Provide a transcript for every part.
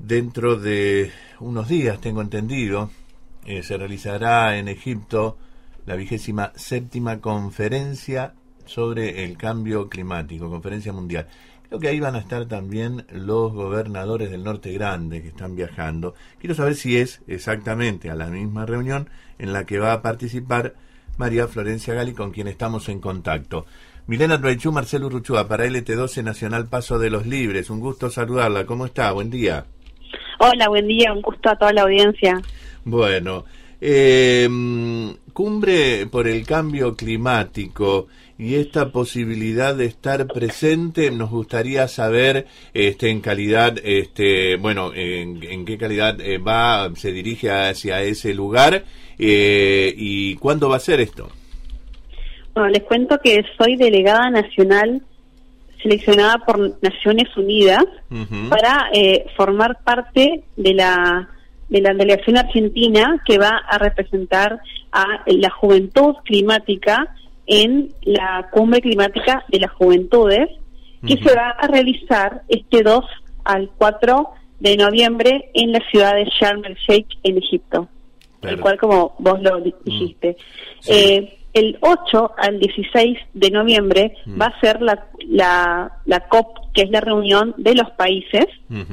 dentro de unos días, tengo entendido, se realizará en Egipto la 27ª conferencia sobre el cambio climático, conferencia mundial. Creo que ahí van a estar también los gobernadores del Norte Grande que están viajando. Quiero saber si es exactamente a la misma reunión en la que va a participar María Florencia Gali, con quien estamos en contacto. Milena Truaychú, Marcelo Urruchúa, para LT12 Nacional Paso de los Libres. Un gusto saludarla. ¿Cómo está? Buen día. Hola, buen día. Un gusto a toda la audiencia. Bueno, cumbre por el cambio climático y esta posibilidad de estar presente, nos gustaría saber en calidad, en qué calidad se dirige hacia ese lugar y cuándo va a ser esto. Bueno, les cuento que soy delegada nacional seleccionada por Naciones Unidas para formar parte de la delegación argentina que va a representar a la juventud climática en la Cumbre Climática de las Juventudes, que se va a realizar este 2 al 4 de noviembre en la ciudad de Sharm el Sheikh, en Egipto, tal cual como vos lo dijiste. Sí. El 8 al 16 de noviembre va a ser la COP, que es la reunión de los países,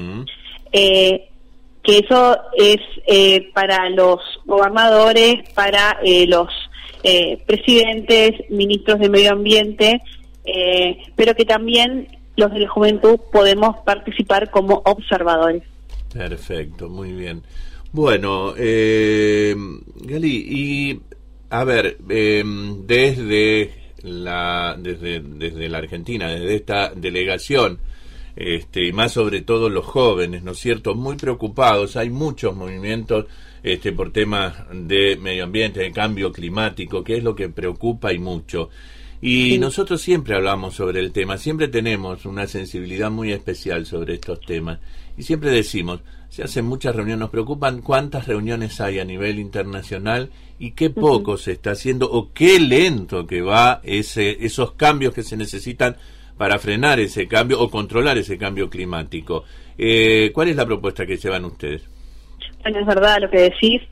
que eso es para los gobernadores, para los presidentes, ministros de medio ambiente, pero que también los de la juventud podemos participar como observadores. Perfecto, muy bien. Bueno, Gali, y a ver, desde la Argentina, desde esta delegación, y más sobre todo los jóvenes, ¿no es cierto?, muy preocupados. Hay muchos movimientos por temas de medio ambiente, de cambio climático, que es lo que preocupa y mucho. Y nosotros siempre hablamos sobre el tema, siempre tenemos una sensibilidad muy especial sobre estos temas. Y siempre decimos, se hacen muchas reuniones, nos preocupan cuántas reuniones hay a nivel internacional y qué poco se está haciendo o qué lento que va esos cambios que se necesitan para frenar ese cambio o controlar ese cambio climático. ¿Cuál es la propuesta que llevan ustedes? Bueno, es verdad lo que decís.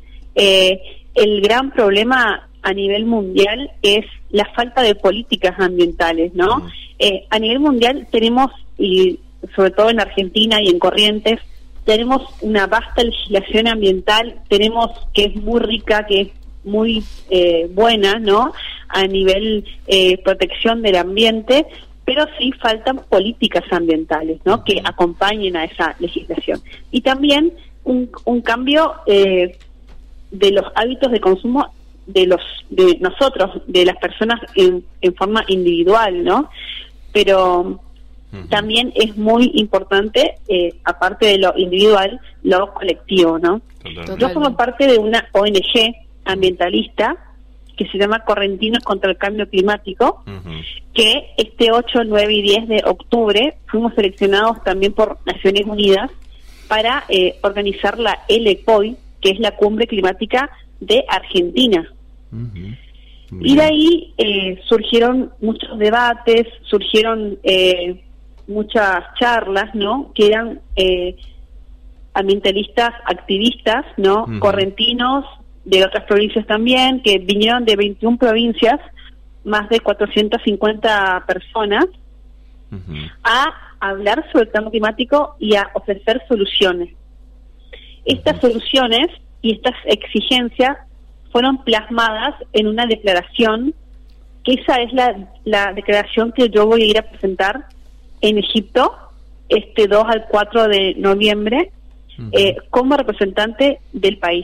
El gran problema a nivel mundial es la falta de políticas ambientales, ¿no? A nivel mundial tenemos, y sobre todo en Argentina y en Corrientes, tenemos una vasta legislación ambiental, tenemos que es muy rica, que es muy buena, ¿no?, a nivel protección del ambiente, pero sí faltan políticas ambientales, ¿no?, que acompañen a esa legislación. Y también un cambio de los hábitos de consumo de nosotros, de las personas en forma individual, ¿no? Pero también es muy importante, aparte de lo individual, lo colectivo, ¿no? Totalmente. Yo formo parte de una ONG ambientalista que se llama Correntinos contra el Cambio Climático, que este 8, 9 y 10 de octubre fuimos seleccionados también por Naciones Unidas para organizar la LCOI, que es la Cumbre Climática de Argentina. Y de ahí surgieron muchos debates, surgieron muchas charlas, ¿no?, que eran ambientalistas, activistas, ¿no?, correntinos, de otras provincias también, que vinieron de 21 provincias, más de 450 personas, a hablar sobre el cambio climático y a ofrecer soluciones. Estas soluciones y estas exigencias fueron plasmadas en una declaración, que esa es la declaración que yo voy a ir a presentar en Egipto este 2 al 4 de noviembre como representante del país.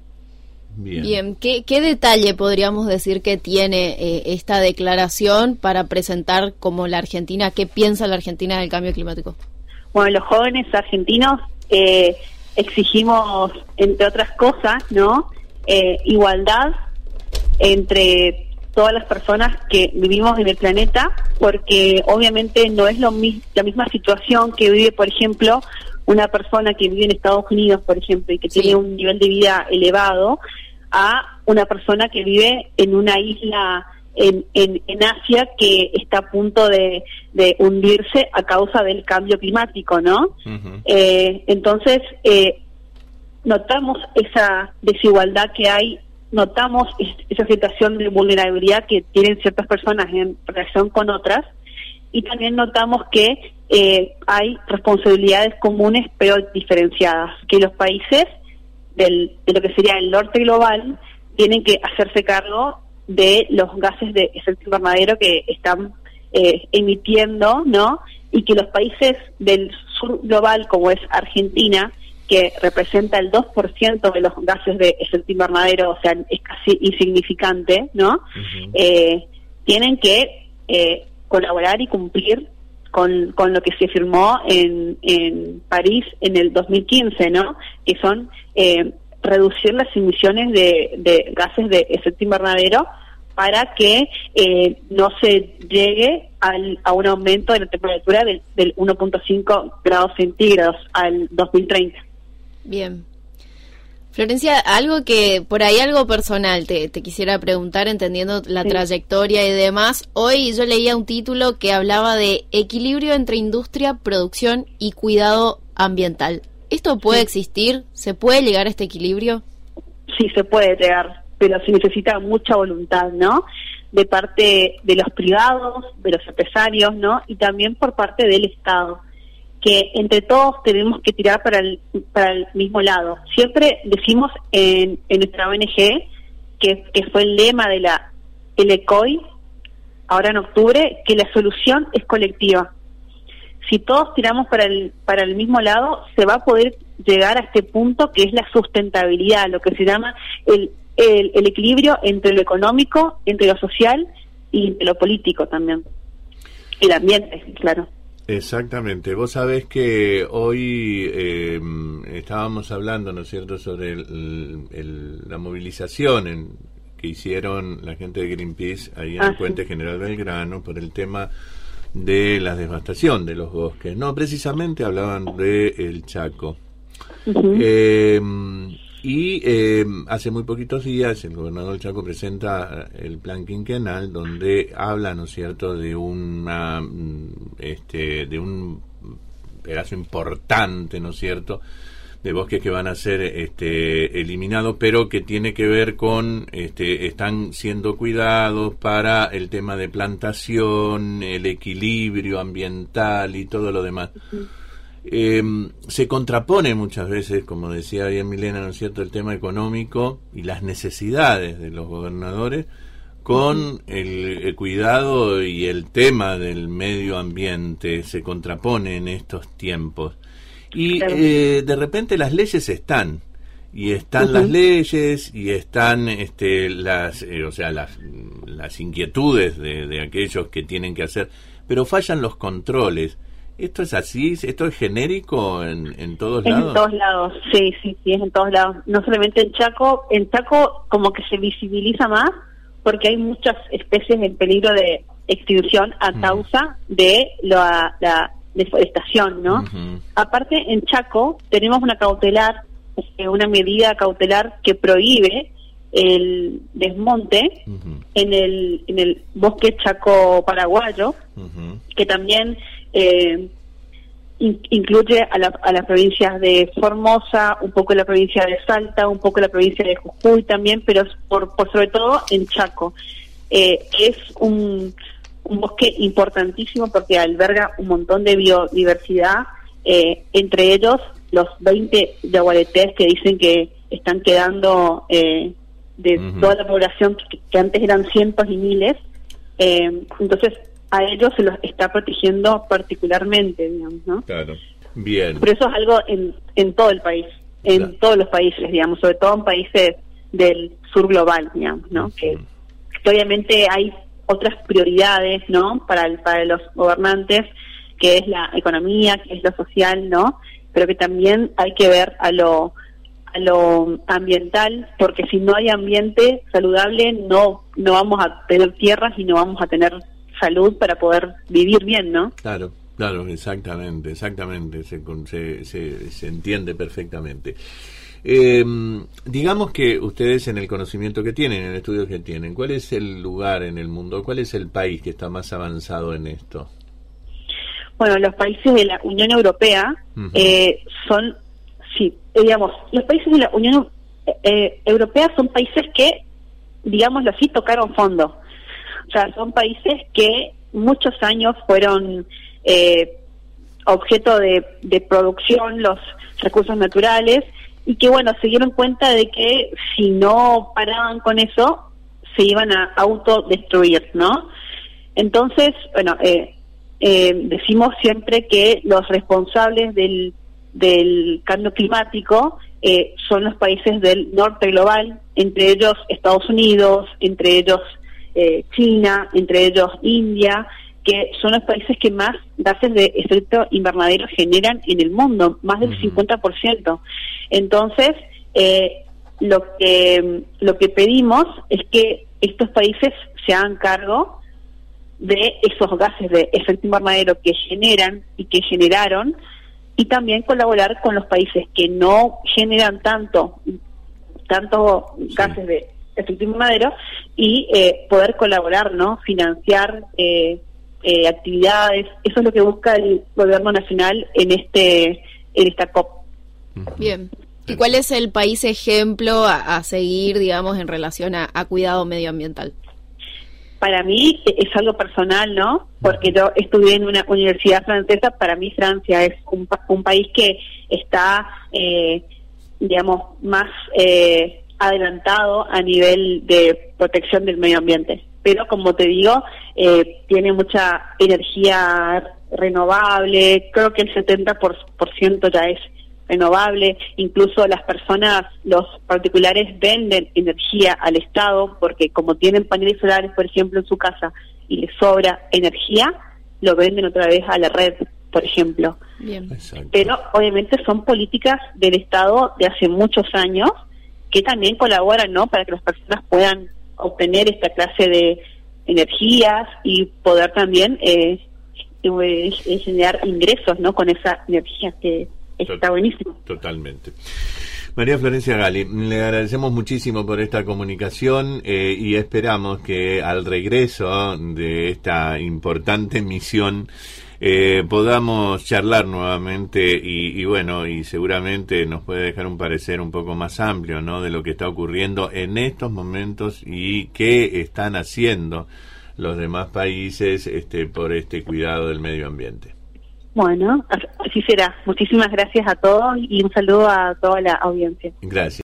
Bien. ¿Qué detalle podríamos decir que tiene esta declaración para presentar como la Argentina, qué piensa la Argentina del cambio climático? Bueno, los jóvenes argentinos exigimos, entre otras cosas, ¿no?, igualdad entre todas las personas que vivimos en el planeta, porque obviamente no es la misma situación que vive, por ejemplo, una persona que vive en Estados Unidos, por ejemplo, y que tiene un nivel de vida elevado, a una persona que vive en una isla en Asia, que está a punto de hundirse a causa del cambio climático, ¿no? Uh-huh. Entonces, notamos esa desigualdad que hay, notamos esa situación de vulnerabilidad que tienen ciertas personas en relación con otras, y también notamos que hay responsabilidades comunes pero diferenciadas, que los países de lo que sería el norte global tienen que hacerse cargo de los gases de efecto invernadero que están emitiendo, ¿no? Y que los países del sur global, como es Argentina, que representa el 2% de los gases de efecto invernadero, o sea, es casi insignificante, ¿no? Uh-huh. Tienen que colaborar y cumplir con lo que se firmó en París en el 2015, ¿no? Que son reducir las emisiones de gases de efecto invernadero para que no se llegue a un aumento de la temperatura del 1.5 grados centígrados al 2030. Bien. Florencia, algo personal te quisiera preguntar, entendiendo la trayectoria y demás. Hoy yo leía un título que hablaba de equilibrio entre industria, producción y cuidado ambiental. ¿Esto puede existir? ¿Se puede llegar a este equilibrio? Sí, se puede llegar, pero se necesita mucha voluntad, ¿no? De parte de los privados, de los empresarios, ¿no? Y también por parte del Estado, que entre todos tenemos que tirar para el mismo lado. Siempre decimos en nuestra ONG, que fue el lema de la LECOI, ahora en octubre, que la solución es colectiva. Si todos tiramos para el mismo lado, se va a poder llegar a este punto que es la sustentabilidad, lo que se llama el equilibrio entre lo económico, entre lo social y entre lo político también. El ambiente, claro. Exactamente. Vos sabés que hoy estábamos hablando, ¿no es cierto?, sobre la movilización que hicieron la gente de Greenpeace ahí en el Puente General Belgrano por el tema de la devastación de los bosques. No, precisamente hablaban de el Chaco. Uh-huh. Hace muy poquitos días el gobernador del Chaco presenta el plan quinquenal, donde habla, ¿no es cierto?, de un pedazo importante, ¿no es cierto?, de bosques que van a ser eliminados, pero que tiene que ver con están siendo cuidados para el tema de plantación, el equilibrio ambiental y todo lo demás. Se contrapone muchas veces, como decía bien Milena, ¿no es cierto?, el tema económico y las necesidades de los gobernadores con el cuidado y el tema del medio ambiente. Se contrapone en estos tiempos. Y de repente las leyes están las leyes y están las inquietudes de aquellos que tienen que hacer, pero fallan los controles. ¿Esto es así? ¿Esto es genérico en todos lados? En todos lados, sí, es en todos lados. No solamente en Chaco como que se visibiliza más porque hay muchas especies en peligro de extinción a causa de la deforestación, ¿no? Uh-huh. Aparte, en Chaco tenemos una medida cautelar que prohíbe el desmonte uh-huh. en el bosque chaco paraguayo, uh-huh. que también incluye a las provincias de Formosa, un poco la provincia de Salta, un poco la provincia de Jujuy también, pero por sobre todo en Chaco. Es un bosque importantísimo porque alberga un montón de biodiversidad, entre ellos los 20 yaguaretés que dicen que están quedando de uh-huh. toda la población que antes eran cientos y miles. Entonces a ellos se los está protegiendo particularmente, digamos, ¿no? Claro, bien. Pero eso es algo en todo el país, en todos los países, digamos, sobre todo en países del sur global, digamos, ¿no? Uh-huh. Que obviamente hay otras prioridades, ¿no?, para los gobernantes, que es la economía, que es lo social, ¿no?, pero que también hay que ver a lo ambiental, porque si no hay ambiente saludable no vamos a tener tierras y no vamos a tener salud para poder vivir bien, ¿no? Claro, exactamente, se entiende perfectamente. Digamos que ustedes, en el conocimiento que tienen, en el estudio que tienen, ¿cuál es el lugar en el mundo, cuál es el país que está más avanzado en esto? Bueno, los países de la Unión Europea son, sí, digamos, los países de la Unión Europea son países que, digámoslo así, tocaron fondo. O sea, son países que muchos años fueron objeto de producción, los recursos naturales, y que, bueno, se dieron cuenta de que si no paraban con eso, se iban a autodestruir, ¿no? Entonces, bueno, decimos siempre que los responsables del cambio climático son los países del norte global, entre ellos Estados Unidos, entre ellos China, entre ellos India, que son los países que más gases de efecto invernadero generan en el mundo, más del 50%. Entonces, lo que pedimos es que estos países se hagan cargo de esos gases de efecto invernadero que generan y que generaron, y también colaborar con los países que no generan tanto gases de efecto invernadero y poder colaborar, ¿no? Financiar actividades. Eso es lo que busca el gobierno nacional en esta COP. Bien. ¿Y cuál es el país ejemplo a seguir, digamos, en relación a cuidado medioambiental? Para mí es algo personal, ¿no? Porque yo estudié en una universidad francesa. Para mí Francia es un país que está, digamos, más adelantado a nivel de protección del medio ambiente. Pero, como te digo, tiene mucha energía renovable. Creo que el 70% ya es renovable. Incluso las personas, los particulares, venden energía al Estado, porque como tienen paneles solares, por ejemplo, en su casa, y les sobra energía, lo venden otra vez a la red, por ejemplo. Bien. Pero obviamente son políticas del Estado de hace muchos años que también colaboran, ¿no?, para que las personas puedan obtener esta clase de energías y poder también generar ingresos, ¿no?, con esa energía, que está buenísimo. Totalmente. María Florencia Gali, le agradecemos muchísimo por esta comunicación y esperamos que al regreso de esta importante misión podamos charlar nuevamente y bueno, y seguramente nos puede dejar un parecer un poco más amplio, ¿no?, de lo que está ocurriendo en estos momentos y qué están haciendo los demás países por este cuidado del medio ambiente. Bueno, así será. Muchísimas gracias a todos y un saludo a toda la audiencia. Gracias.